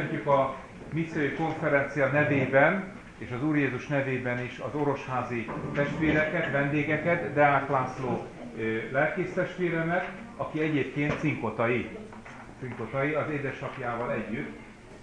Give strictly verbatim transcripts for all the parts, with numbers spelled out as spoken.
Köszöntjük a missziói konferencia nevében és az Úr Jézus nevében is az orosházi testvéreket, vendégeket, Deák László lelkész testvéremet, aki egyébként cinkotai, cinkotai az édesapjával együtt,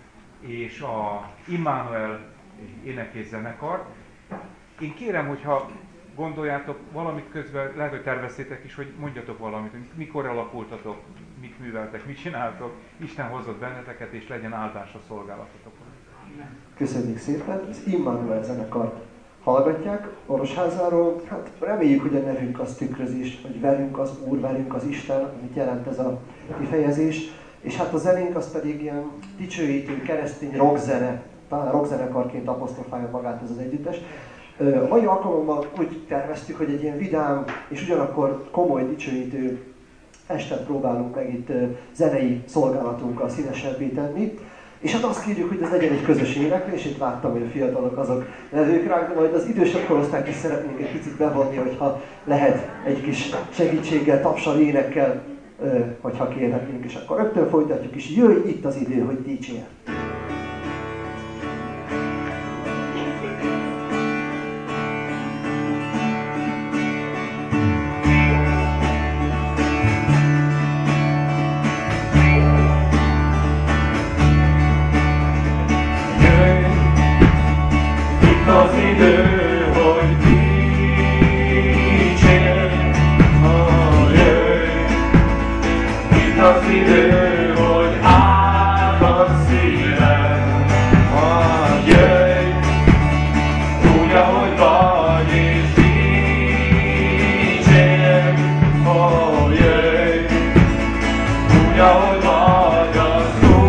és a Immanuel énekész zenekar. Én kérem, hogyha gondoljátok valamit közben, lehet, hogy terveztétek is, hogy mondjatok valamit, hogy mikor alakultatok, mit műveltek, mit csináltok, Isten hozott benneteket, és legyen áldás a szolgálatotokon. Köszönjük szépen! Az Immanuel zenekart hallgatják Orosházáról. Hát reméljük, hogy a nevünk az tükrözés, hogy velünk az Úr, velünk az Isten, amit jelent ez a kifejezés. És hát a zenénk az pedig ilyen dicsőítő, keresztény rockzene, talán rockzenekarként apostrofálja magát ez az együttes. A mai alkalommal úgy terveztük, hogy egy ilyen vidám és ugyanakkor komoly, dicsőítő estet próbálunk meg itt zenei szolgálatunkkal színesebbé tenni. És hát azt kérjük, hogy ez legyen egy közös éneklés, itt láttam, hogy a fiatalok azok levők ránk, de majd az idősebb korosztályt is szeretnénk egy picit bevonni, hogyha lehet egy kis segítséggel, tapsal, énekkel, hogyha kérhetnénk, és akkor rögtön folytatjuk is. Jöjj, itt az idő, hogy dicsérj!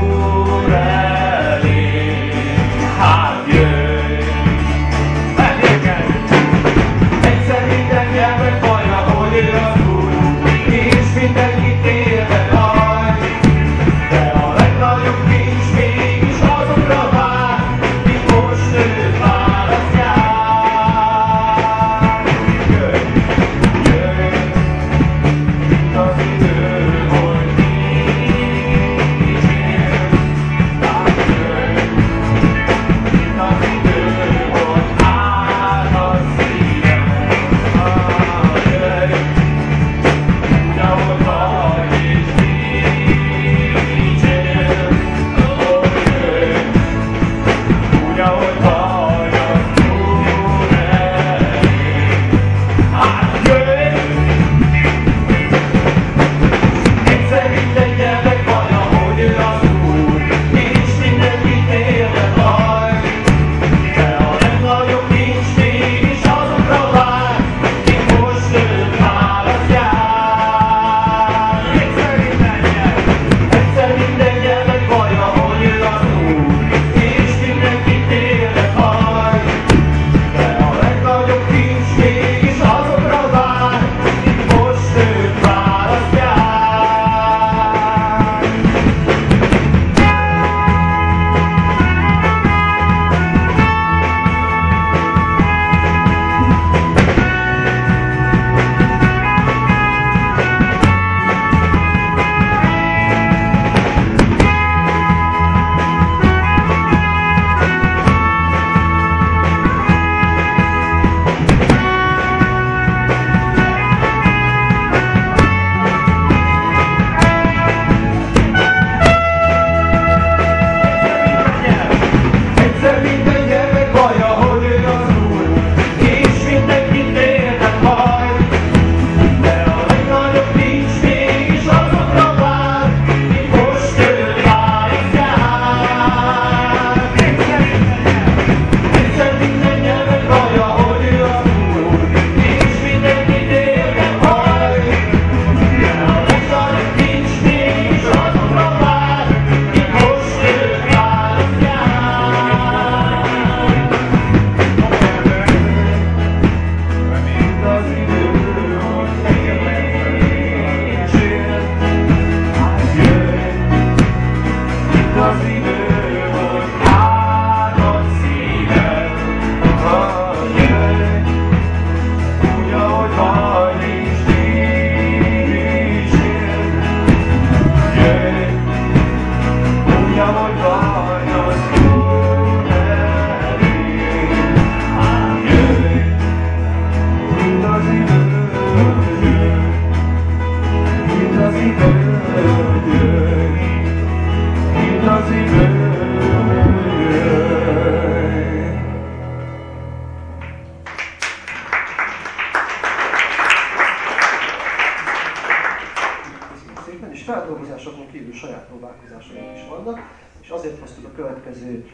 Hey!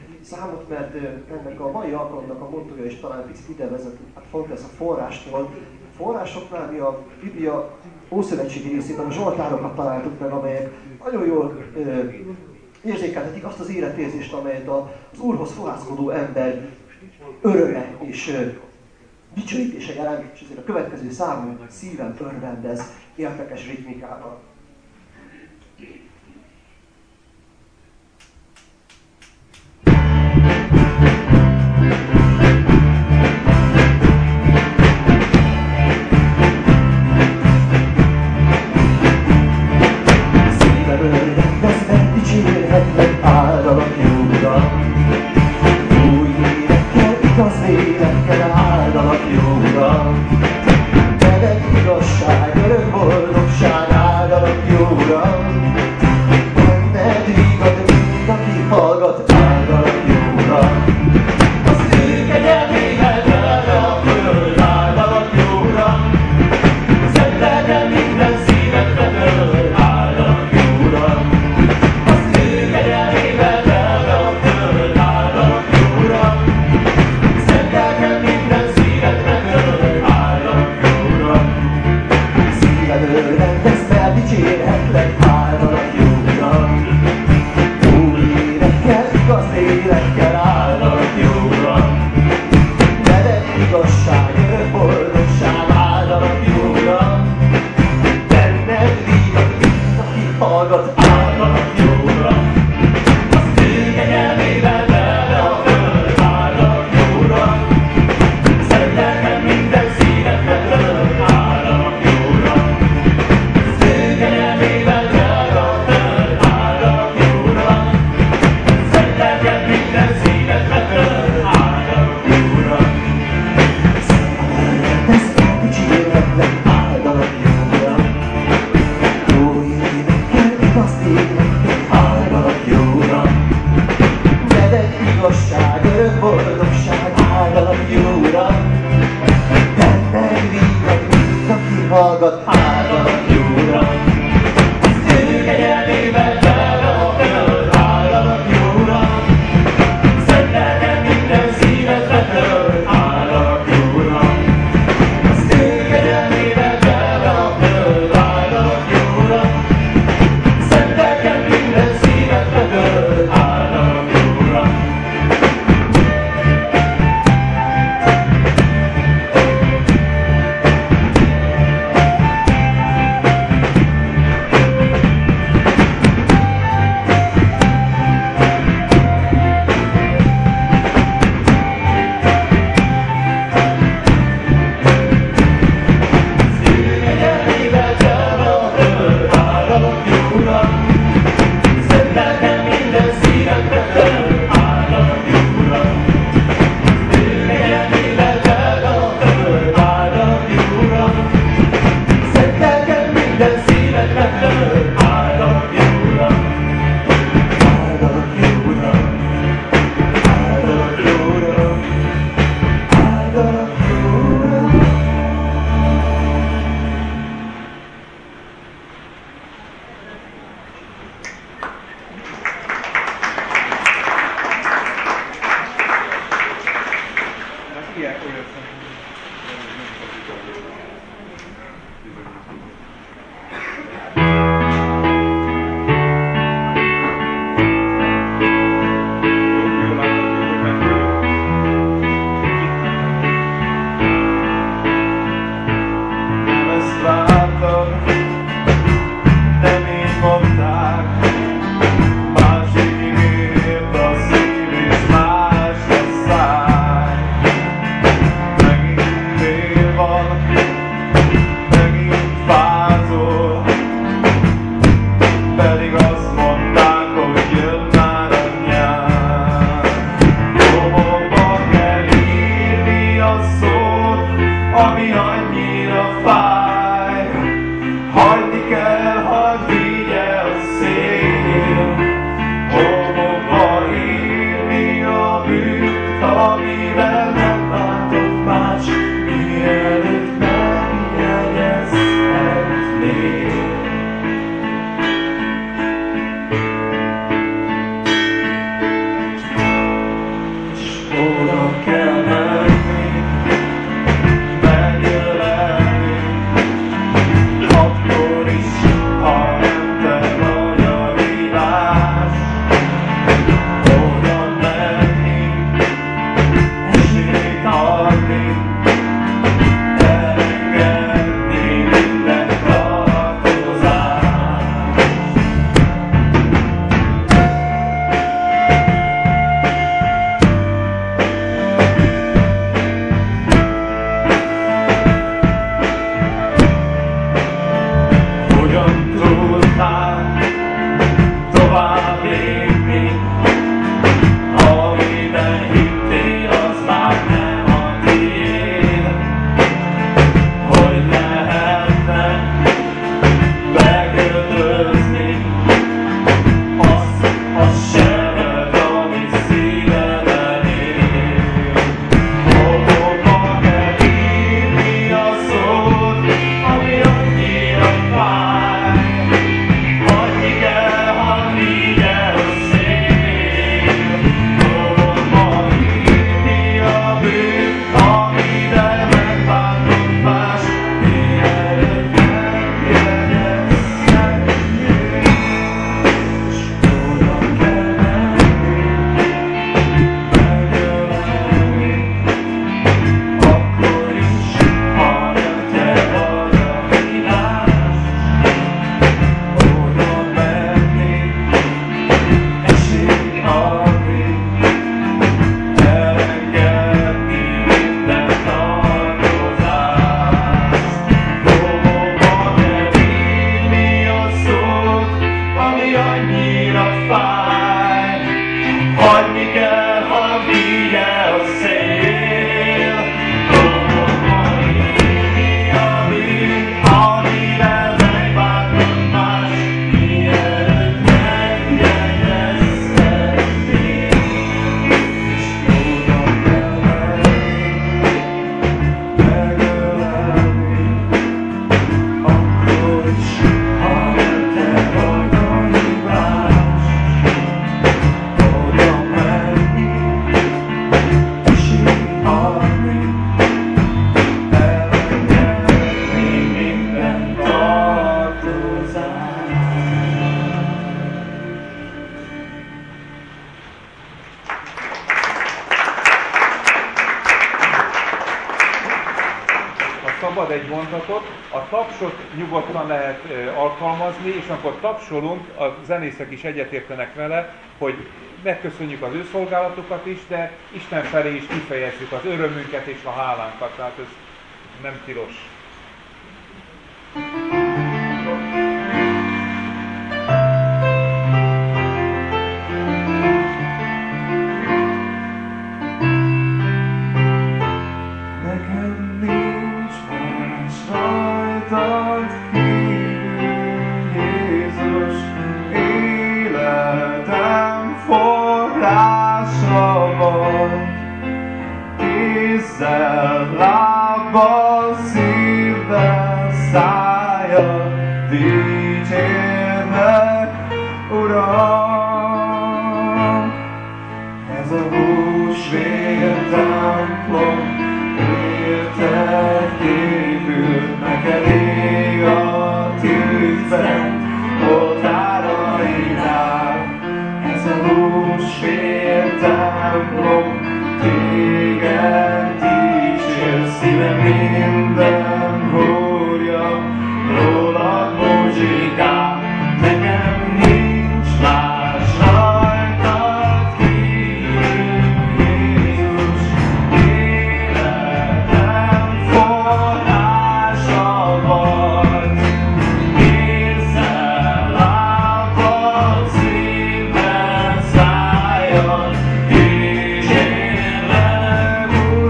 számot, mert ennek a mai alkalomnak a mottoja is talán picit ide vezet, hát font ez a forrástól. A forrásoknál mi a Biblia ószövetségi részében a zsoltárokat találtuk meg, amelyek nagyon jól ö, érzékeltetik azt az életérzést, amelyet az Úrhoz fohászkodó ember öröme és ö, dicsőítése jelent, és ezért a következő számú szívem örvendez értekes ritmikával. szabad egy mondatot, a tapsot nyugodtan lehet alkalmazni, és amikor tapsolunk, a zenészek is egyetértenek vele, hogy megköszönjük az ő szolgálatukat is, de Isten felé is kifejezzük az örömünket és a hálánkat, tehát ez nem tilos. Lábbal, szívvel, szájjal dicsérlek, Uram. Ez a húsvér templom, érted épült, neked ég a tűzben, oltárainál. Ez a húsvér templom, téged dicsér, szívem minden húrja, rólad muzsikál. Nekem nincs más rajtad kívül, Jézus, életem forrása vagy. Kézzel, lábbal, szívvel, szájjal dicsérlek,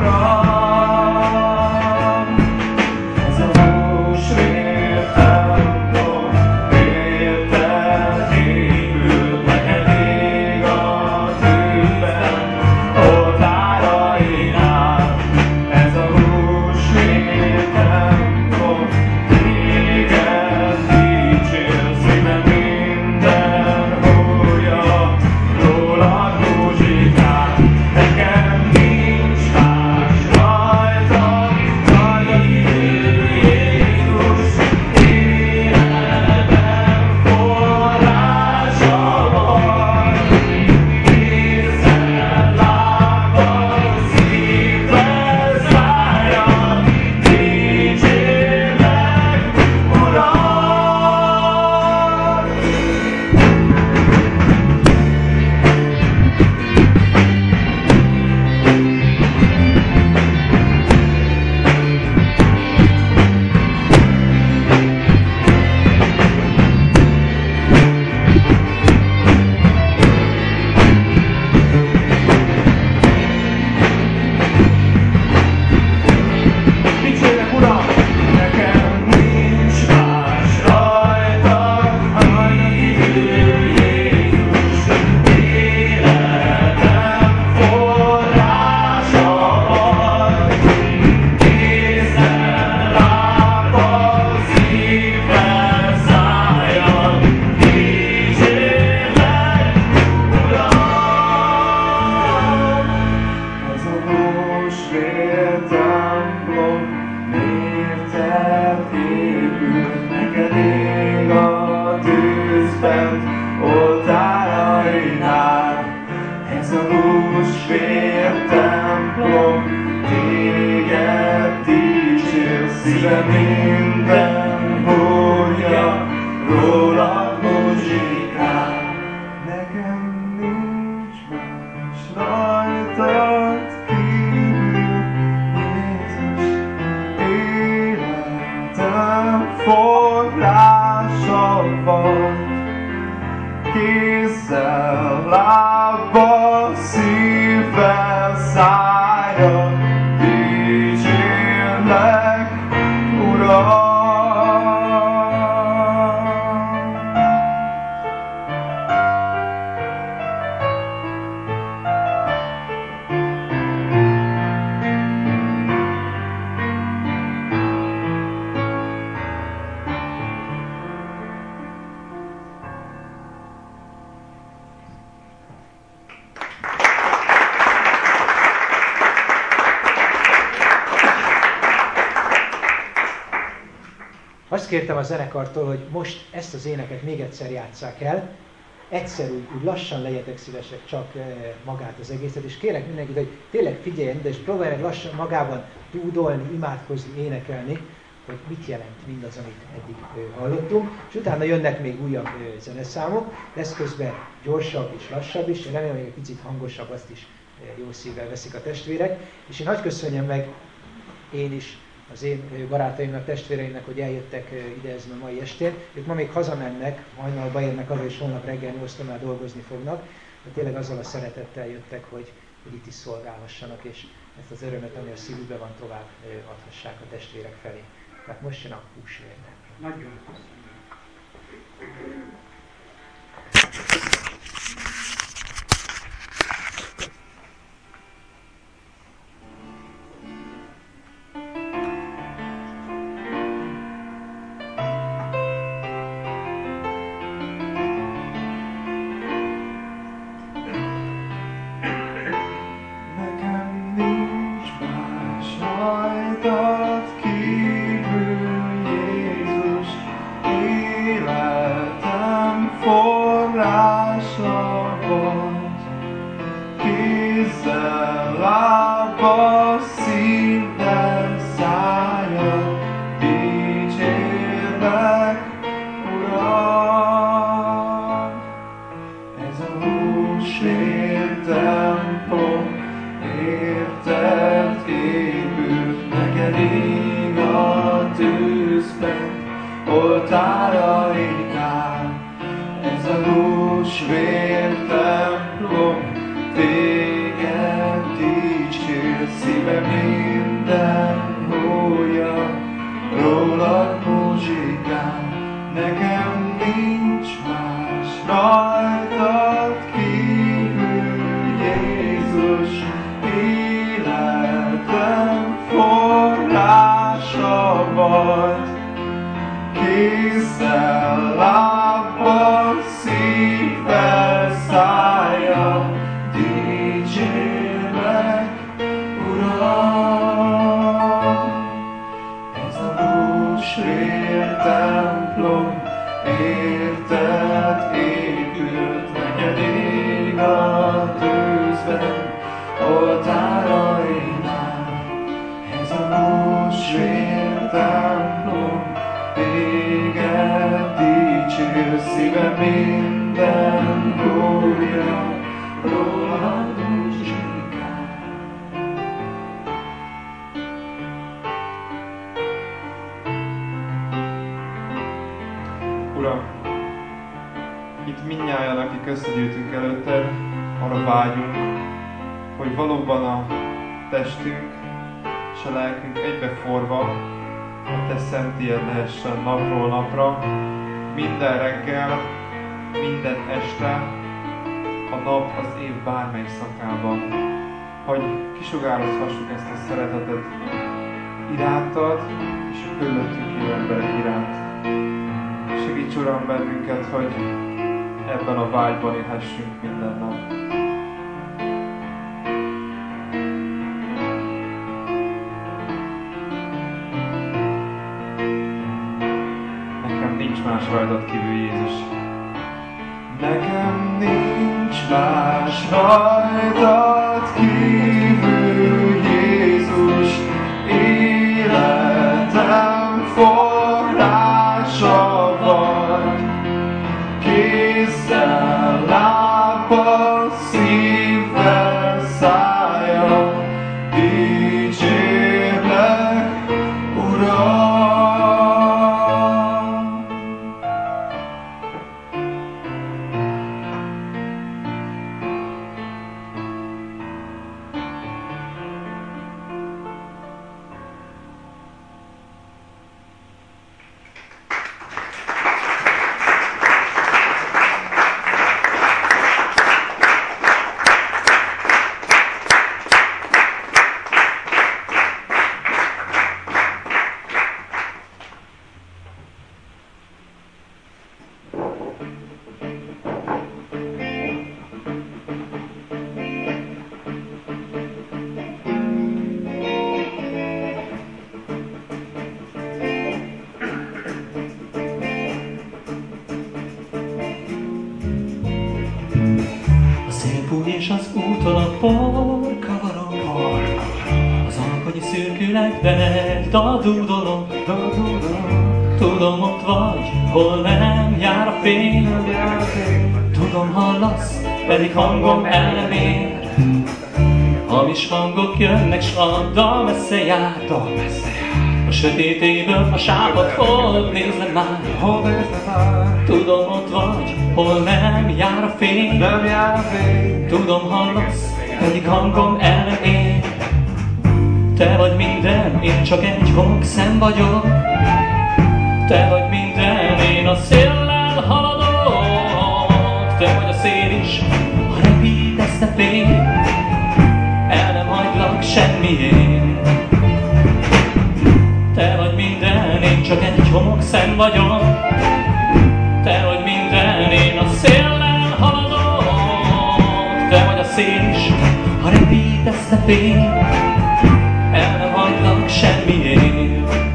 Uram. Ez a húsvér templom, érted épült, neked ég a tűzben, oltárainál. Ez a húsvér templom, téged dicsér, szívem minden húrja, rólad muzsikál. Nekem nincs más rajtad kívül, Jézus, életem forrása vagy. Kézzel, lábbal, szívvel, szájjal dicsérlek, Uram. Dicsérlek, Uram! Nekem nincs más rajtad kívül, Jézus, életem forrása vagy. Kézzel, lábbal, szívvel, szájjal dicsérlek, Uram. Ez a húsvér templom, érted épült, neked ég a tűzben, oltárainál. Ez a húsvér templom, téged dicsér, szívem minden húrja, rólad muzsikál. Nekem nincs más rajtad kívül, Jézus, életem forrása vagy. Kézzel, lábbal, szívvel, szájjal dicsérlek, Uram. Azt kértem a zenekartól, hogy most ezt az éneket még egyszer játsszák el. egyszer úgy, úgy lassan legyetek szívesek csak magát az egészet, és kérek mindenkit, hogy tényleg figyeljen ide, és próbálják lassan magában dúdolni, imádkozni, énekelni, hogy mit jelent mindaz, amit eddig hallottunk, és utána jönnek még újabb zeneszámok, lesz közben gyorsabb és lassabb is, én remélem, hogy egy picit hangosabb, azt is jó szívvel veszik a testvérek, és én hadd köszönjem meg én is az én barátaimnak, testvéreimnek, hogy eljöttek ide ezen a mai estén. Ők ma még hazamennek, hajnalba érnek haza, és holnap reggel nyolctól már dolgozni fognak, de tényleg azzal a szeretettel jöttek, hogy, hogy itt is szolgálhassanak, és ezt az örömet, ami a szívükben van, tovább adhassák a testvérek felé. Tehát most jön a húsvérnek. Nagyon köszönöm. Uram, itt mindnyájan, akik összegyűjtünk előtted, arra vágyunk, hogy valóban a testünk és a lelkünk egybeforva a Te szent ilyed lehessen napról napra, minden reggel, minden este, a nap az év bármely szakában, hogy kisugározhassuk ezt a szeretetet irántad és a körülöttünk élő emberek iránt. Segíts, Uram, bennünket, hogy ebben a vágyban élhessünk minden nap. Nekem nincs más rajtad kívül, Jézus. Nekem nincs más rajtad kívül, Jézus. Életem forrása vagy. Kézzel, lábbal, szívvel, szájjal dicsérlek, Uram. lélekben egy dal dúdolok, tudom ott vagy, hol nem jár a fény. Tudom hallasz, pedig hangom elemér. Hamis hangok jönnek, s a dal messze jár. A sötétéből a sápat hol nézem már. Tudom ott vagy, hol nem jár a fény. Tudom hallasz, pedig hangom elemér. Te vagy minden, én csak egy homokszem vagyok. Te vagy minden, én a széllel haladok. Te vagy a szél is, ha repítesz te fény. El nem hagylak semmiért. Te vagy minden, én csak egy homokszem vagyok. Te vagy minden, én a széllel haladok. Te vagy a szél is, ha repítesz te fény. El nem hagylak semmiért.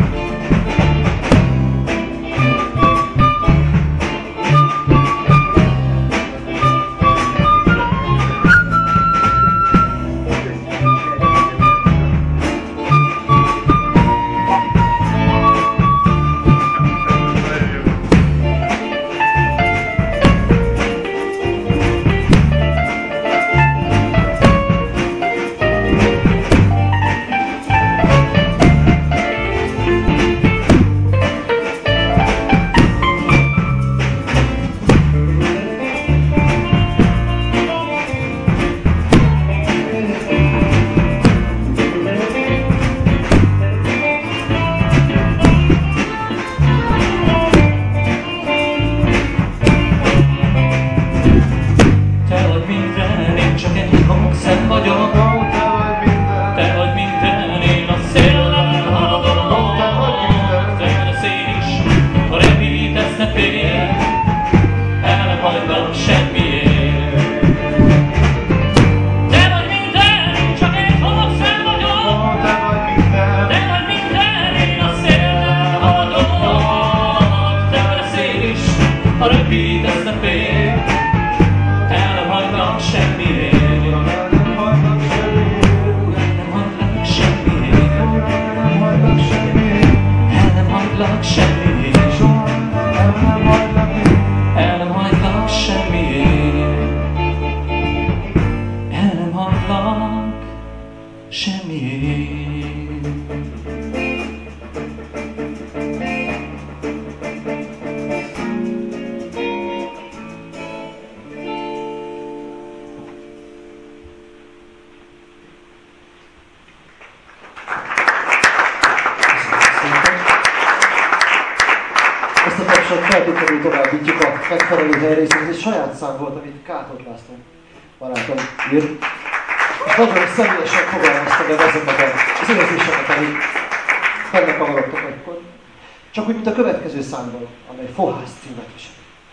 Feltétlenül továbbítjuk a megfelelő helyre, hiszen ez egy saját szám volt, amit Káthot László barátom írt. És nagyon személyesen fogalmazta meg azokat az érzéseket, amik fennekavarodtak egykor. Csak úgy, mint a következő számból, amely Fohász címet visel.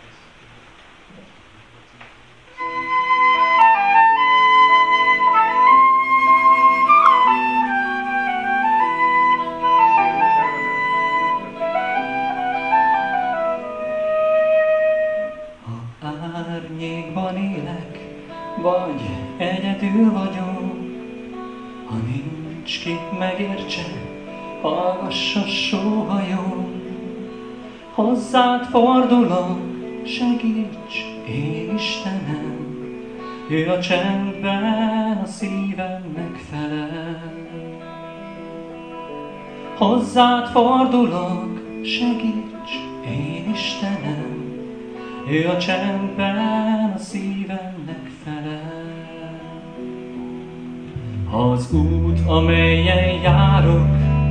Vagy egyedül vagyok, ha nincs kit megértse, hallgass a sóhajó. Hozzád fordulok, segíts, én Istenem, ő a csendben a szívemnek felel. Hozzád fordulok, segíts, én Istenem, ő a csendben a szívemnek felel. Ha az út, amelyen járok,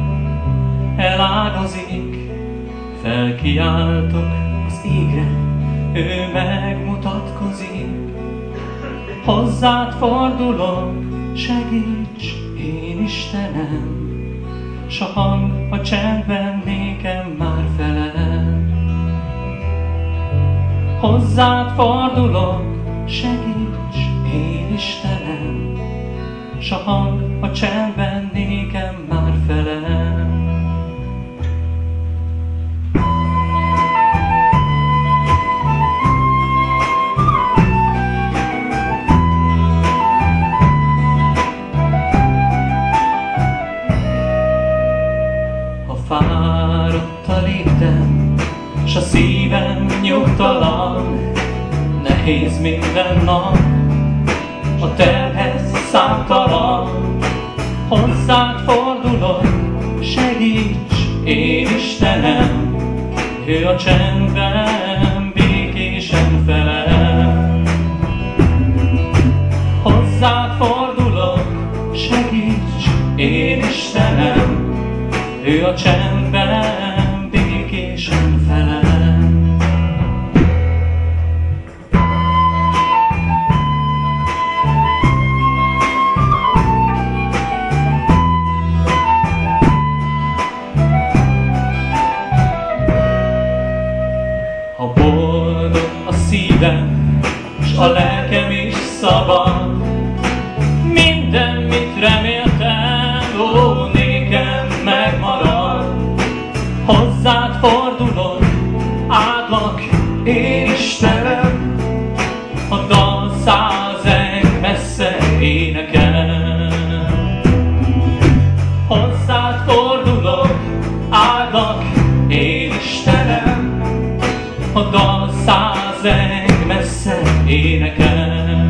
elágazik, felkiáltok az égre, ő megmutatkozik. Hozzád fordulok, segíts, én Istenem, s a hang a csendben nékem már felel. Hozzád fordulok, segíts, én Istenem, s a hang a csendben nékem már felel. s a szívem nyugtalan, nehéz minden nap, a terhez számtalan. Hozzád fordulok, segíts, én Istenem, ő a csendben békésen felel. Hozzád fordulok, segíts, én Istenem, ő a csendben békésen felel. Ha boldog a szívem, s a lelkem is szabad, minden, mit reméltem, ó, nékem megmarad. Hozzád fordulok, áldlak, én Istenem, a dal százeng messze énekel. Hozzád fordulok, áldlak, én Istenem, a dal százeng messze énekel.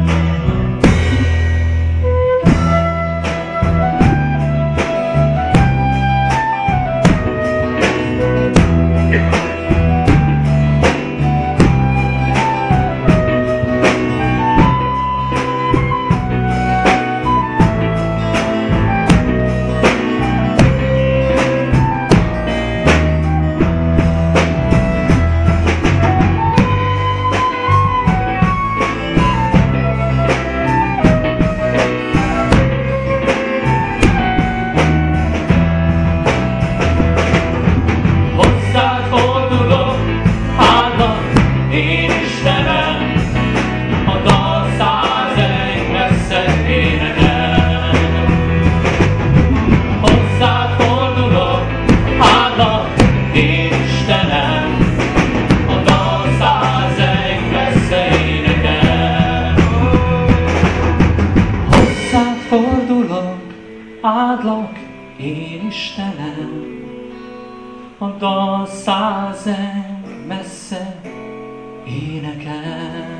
Áldlak, én Istenem, a dal százeng messze énekel.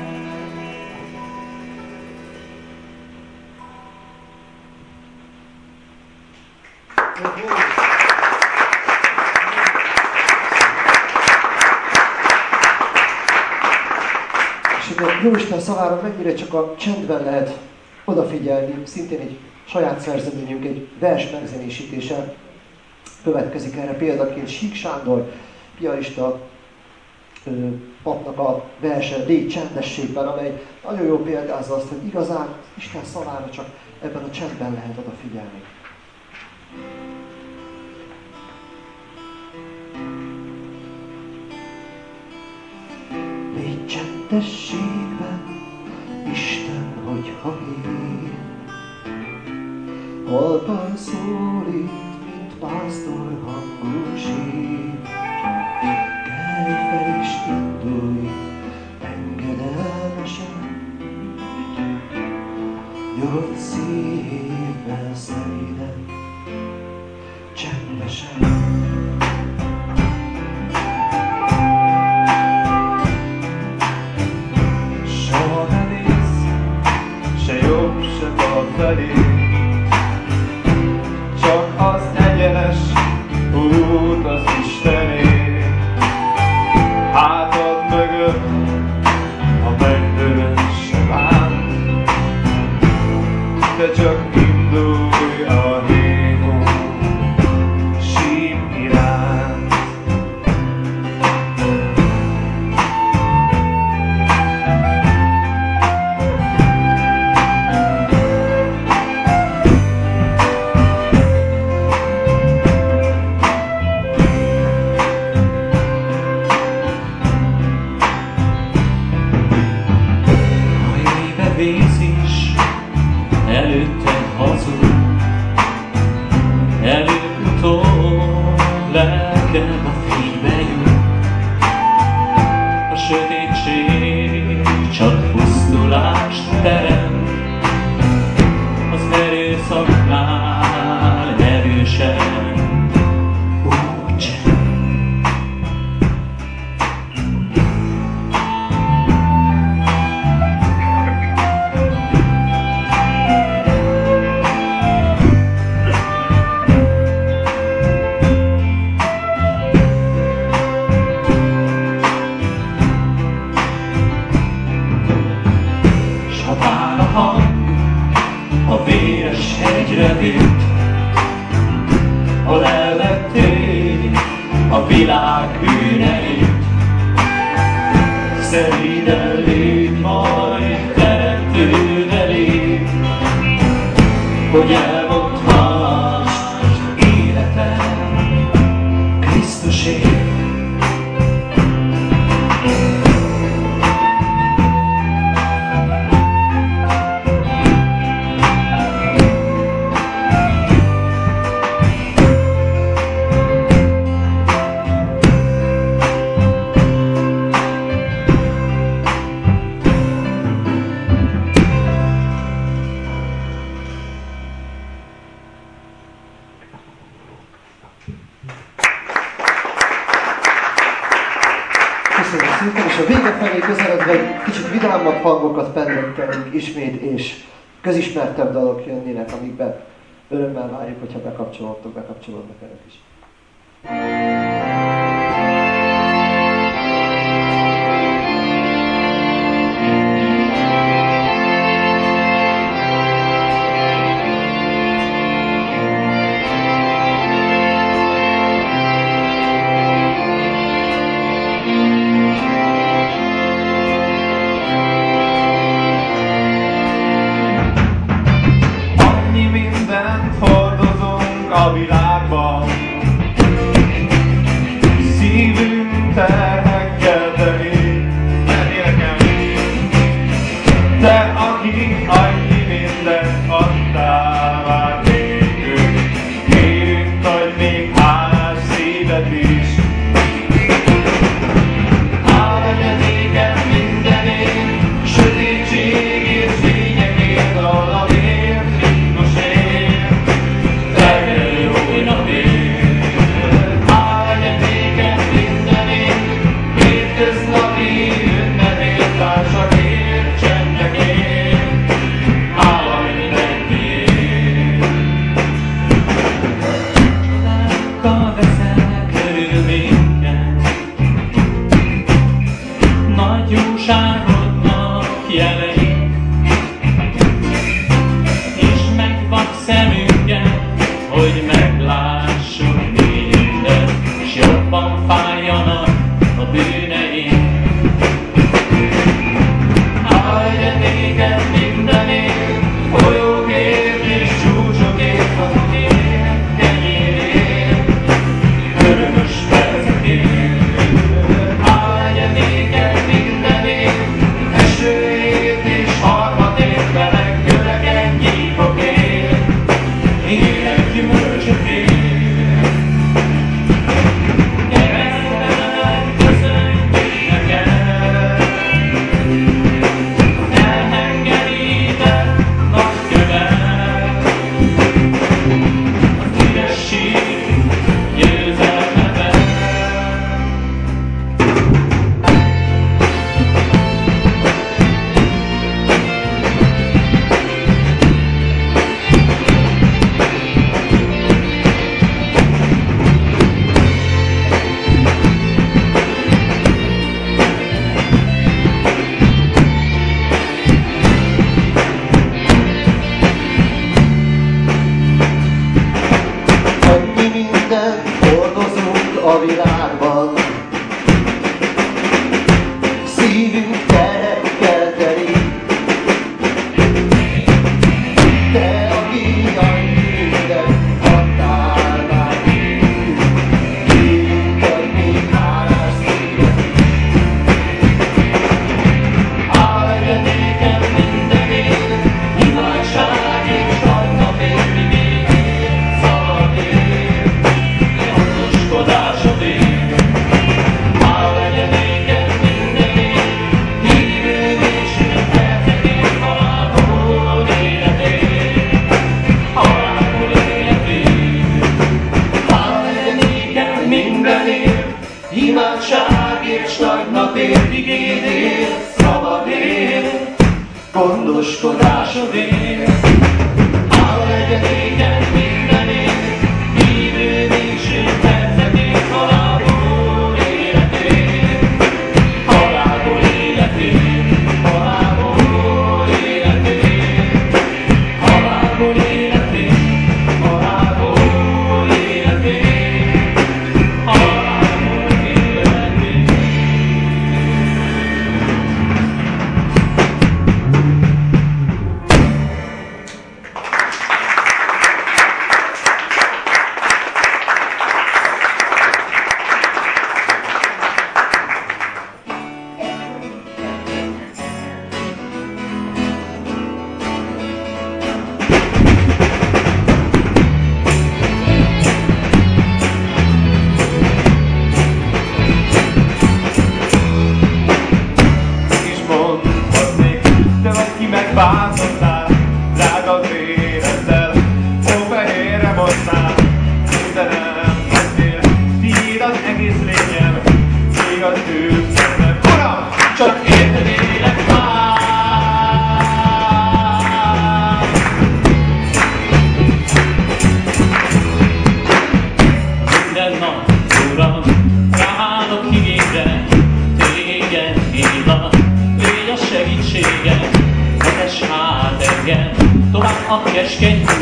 És hogy a Jóisten szavára mennyire csak a csendben lehet odafigyelni, szintén egy saját szerzeményünk, egy vers megzenésítése következik erre példaként. Sík Sándor piarista ö, papnak a verse Légy csendességben, amely nagyon jól példázza azt, hogy igazán Isten szavára csak ebben a csendben lehet odafigyelni. Légy csendességben, Isten, hogyha én halkan szólít, mint pásztor hangú sír. Kelj fel és indulj, engedelmesen, nyugodt szívvel szeriden, csendesen. Soha ne nézz, se jobb, se bal felé, csak az egyenes út az Istené. Hátad mögött a mennyben se bánt, de csak indulj a hívó sím iránt. Vész is, előtted hazud, előbb-utóbb lelked a fénybe jut. A sötétség csak pusztulást terem, az erőszaknál erősen úgy. téged itt, hol elvettél a világ bűneit. Szeriden lép majd teremtőd elé, hogy elmondhass életem Krisztusért. Köszönjük szépen, és a vége felé közeledve egy kicsit vidámabb hangokat pendítenünk ismét, és közismertebb dalok jönnének, amikben örömmel várjuk, hogyha bekapcsolódtok, bekapcsolódnak önök is. A világban szívünk terhekkel teli, te, aki annyi mindent adtál már nékünk, kérünk, adj még hálás szívet is. Hála néked mindenért, sötétségért, fényekért, alamért, Krisztusért.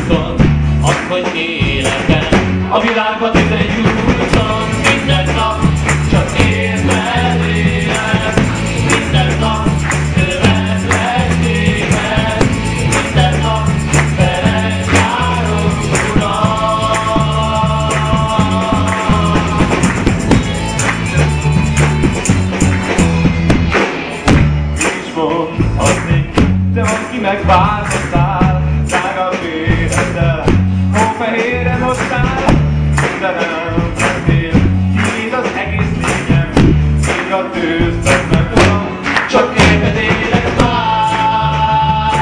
úton, add, hogy élek a világba tizegy úton, minden nap csak érted élek, minden nap követlek téged, minden nap veled járok, Uram. Is mondhatni, te vagy ki megváltottál, drága véreddel, hófehérre mostál, de nem tettél, tiéd az egész lényem, még a tőztet meg tudom, csak érted élek már.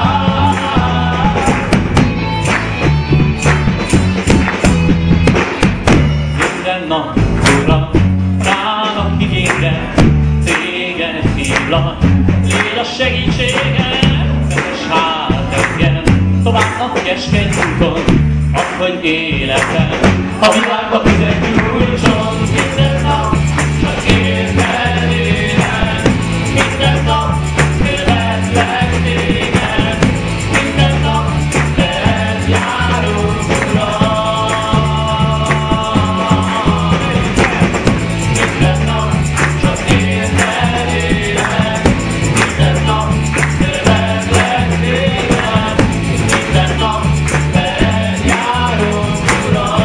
Minden nap, Uram, rának igényre, téged hívlak, légy a segítségem, vezess hát engem, tovább a keskeny úton, add, hogy életem a világba tizegy úton, minden nap csak érted élek, minden nap követlek téged, minden nap veled járok, Uram. Minden nap csak érted élek, minden nap követlek téged, minden nap veled járok, Uram.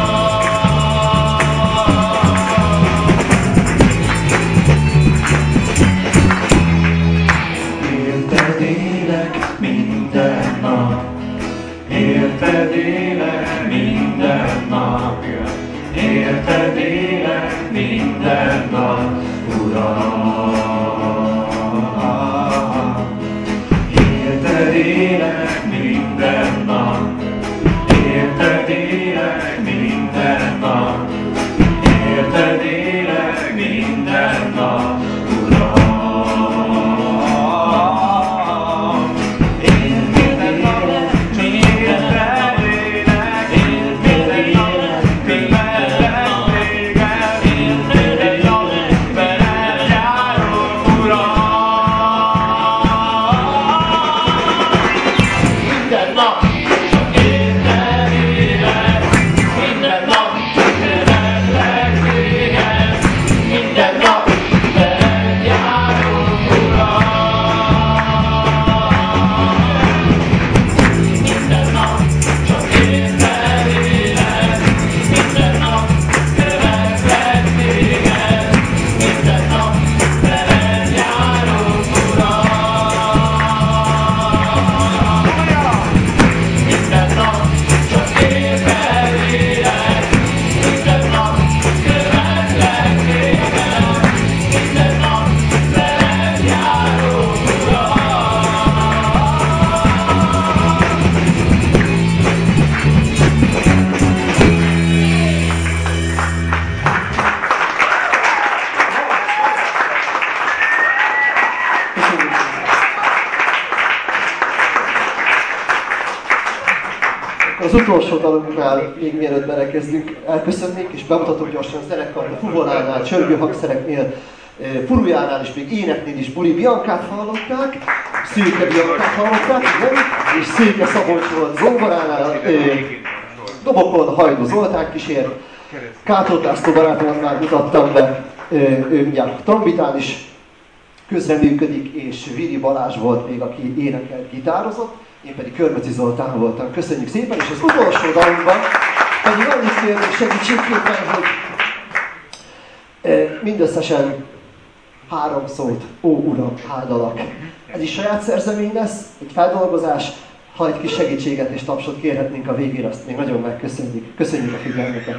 Érted élek minden nap, érted élek minden nap, érted élek minden nap, Uram. Érted élek minden nap, érted élek minden nap, érted élek minden nap, Uram. Az utolsó dalunknál, még mielőtt belekezdünk, elköszönnék és bemutatok gyorsan a zenekart, a fuvolánál, csörgő hangszereknél, Furujánál és még éneknél is Buri Biancát hallották, Szőke Biancát hallották, igen, és Széke Szabolcs volt zongoránál, dobokon Hajdú Zoltán kísér, Kátor László barátomat már mutattam be, ő mindjárt trombitán is közreműködik, és Vili Balázs volt még, aki énekelt, gitározott, én pedig Körmöci Zoltán voltam. Köszönjük szépen, és az utolsó dalunkban pedig annyit kérnék segítségképpen, hogy mindösszesen három szót, ó Uram, áldalak. Ez is saját szerzemény lesz, egy feldolgozás, ha egy kis segítséget és tapsot kérhetnénk a végén, azt még nagyon megköszönjük. Köszönjük a figyelmüket!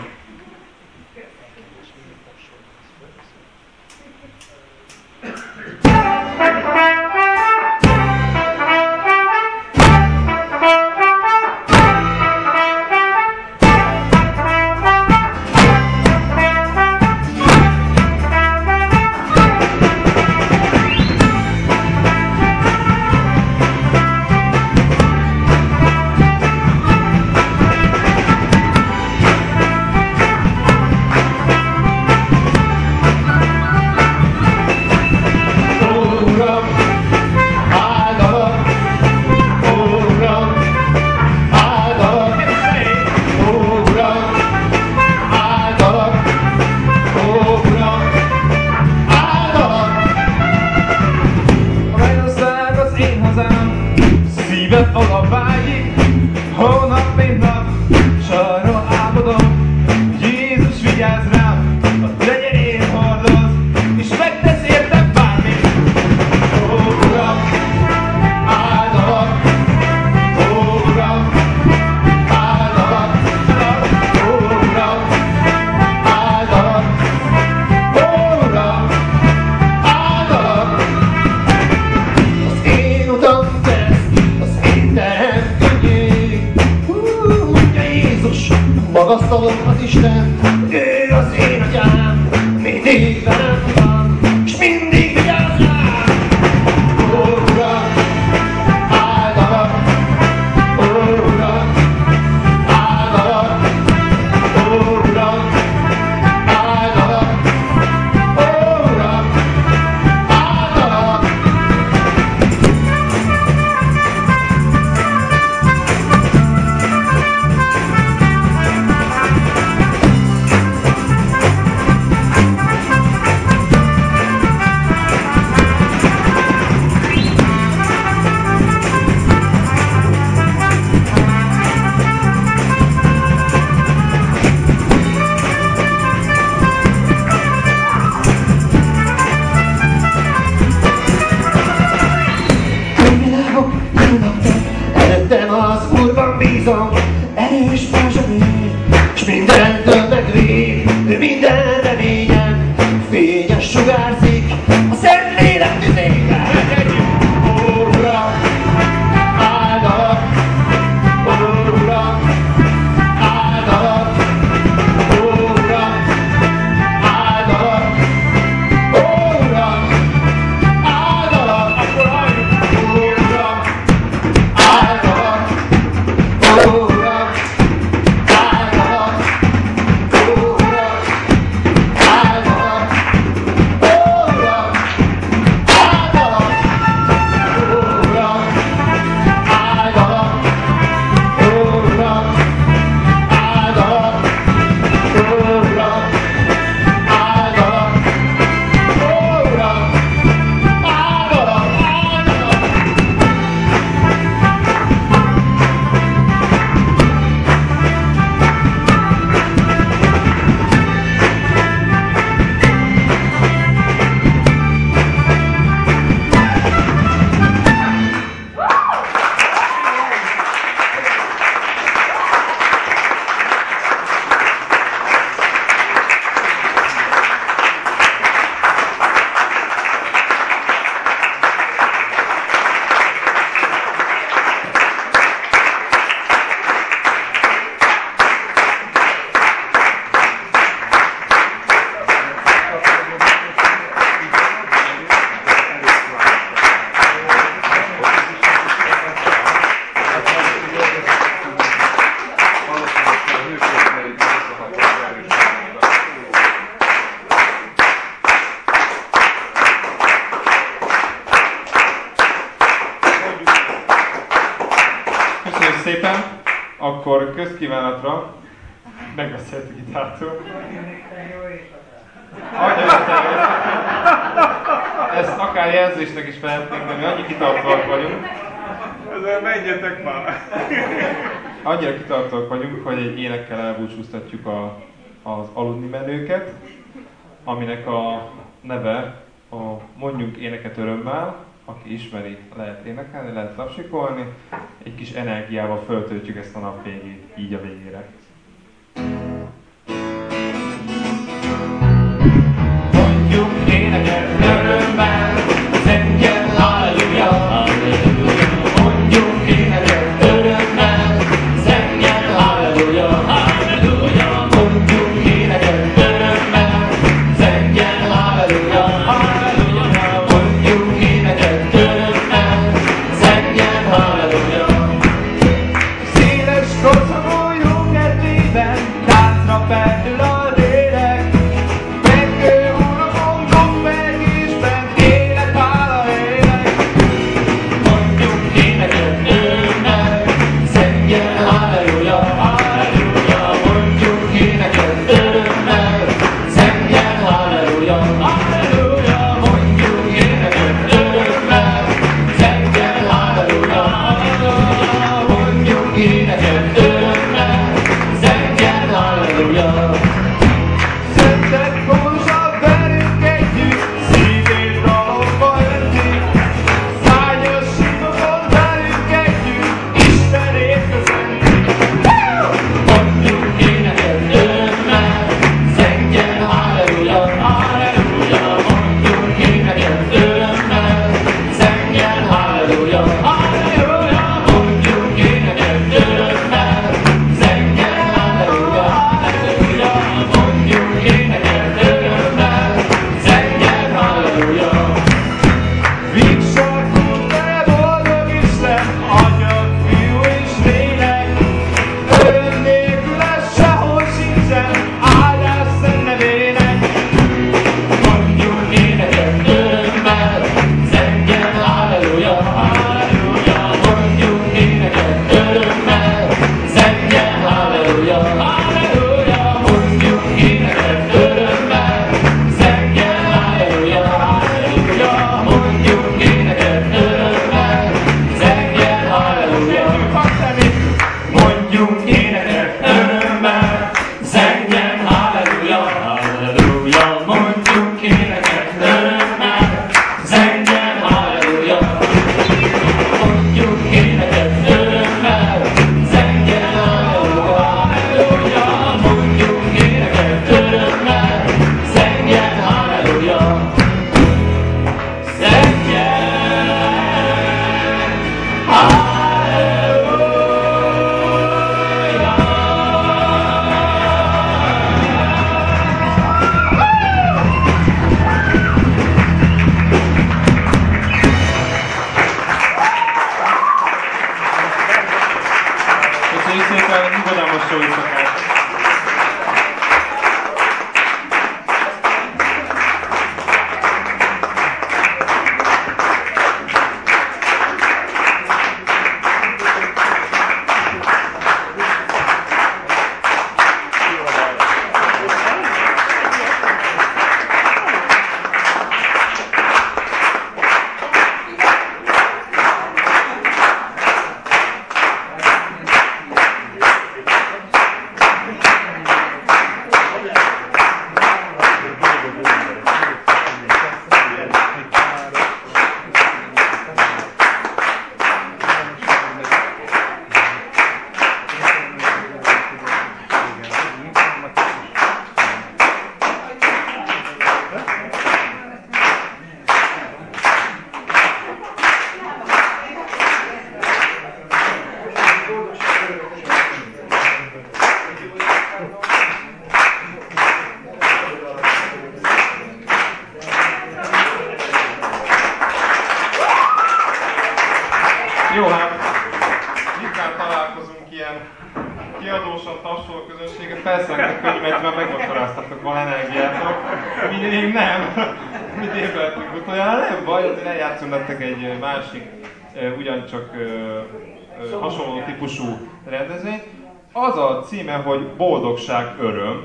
Magasztalom az Isten, hogy ő az én atyám, mindig velem van, s mindig vigyáz rám. Ó, Uram, áldalak, ó, Uram, áldalak, ó, Uram, áldalak, ó, Uram, áldalak. Előttem az Úrban bízom, erős más a vér, s mindentől megvéd, ő minden reményem, fényes sugárzik a szent lélek tüzében. Ó, Uram, áldalak, ó, Uram, áldalak, ó, Uram, áldalak, ó, Uram, áldalak, akkor halljuk, ó, Uram, áldalak, ó, Uram, áldalak, ó, Uram, áldalak, ó, Uram, áldalak, ó, Uram, áldalak, ó, Uram, áldalak, ó, Uram, áldalak, ó, Uram, áldalak, áldalak. Köszönjük szépen! Akkor közkívánatra megbeszélt a gitártól. Ezt akár jelzésnek is vehetnénk, de mi annyi kitartóak vagyunk. Ezzel menjetek már! Annyira kitartóak vagyunk, hogy egy énekkel elbúcsúztatjuk a, az aludni menőket, aminek a neve a Mondjunk éneket örömmel. Aki ismeri, lehet énekelni, lehet tapsikolni. Egy kis energiával föltöltjük ezt a nap végét, így a végére. Mondjunk éneket örömmel, szentjen halleluja, halleluja. Mondjunk éneket örömmel, szentjen halleluja, halleluja. Mondjunk éneket örömmel, szentjen halleluja, halleluja. Mondjunk éneket örömmel, szentjen halleluja. Széles korszakú jó kedvé Alsó éjszakát! Jó, hát ritkán találkozunk ilyen kiadósan tapsoló közönséget. Persze, a könyvet már megmotoráztatok, van energiátok. Mi még nem. Mi délbeltünk utoljára, nem baj, azért eljátszom nektek egy másik, ugyancsak hasonló típusú rendezvényt. Az a címe, hogy Boldogság, öröm.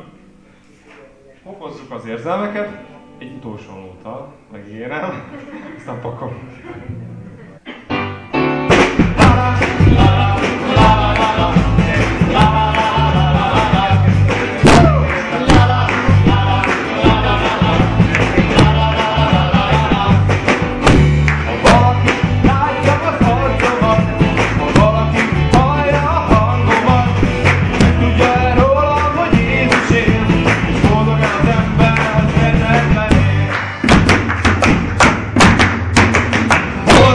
Fokozzuk az érzelmeket, egy utolsó nóttal, megígérem, aztán pakolom. Oh!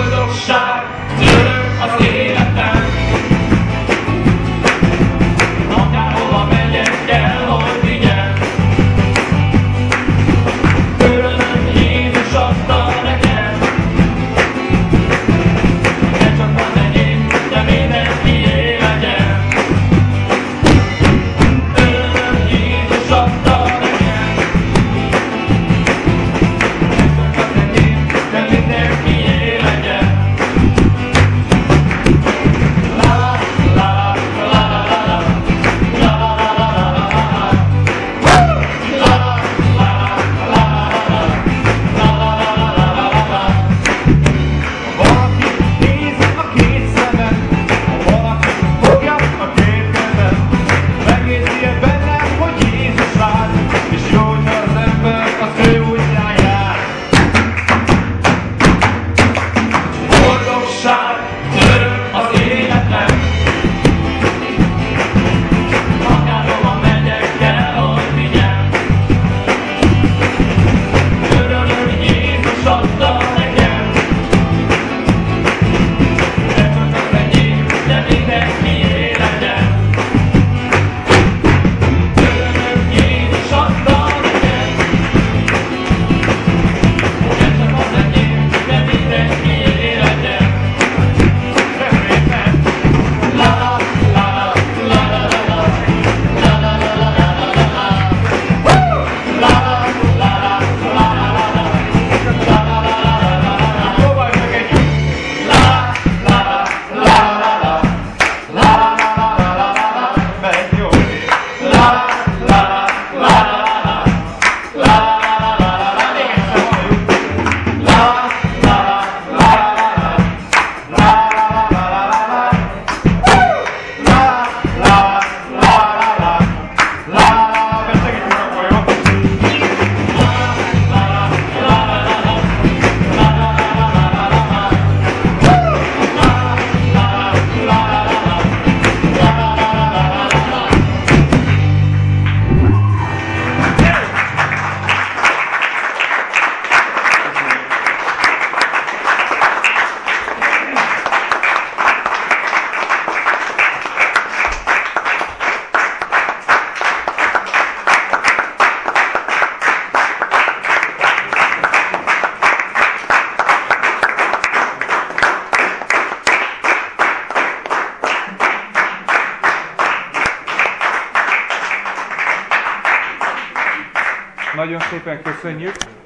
nagyon szépen köszönjük.